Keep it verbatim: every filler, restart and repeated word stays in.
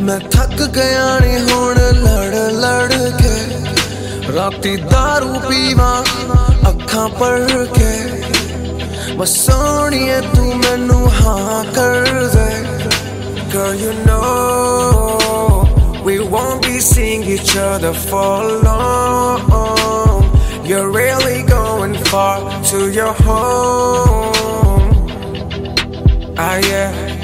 मैं थक गया नी हुण लड़ लड़ के राती दारू पीवा अखां पढ़ के मैं सोहणिए तू मैनू हाँ कर दे। Girl, you know we won't be seeing each other for long. You're really going far to your home. Ah yeah.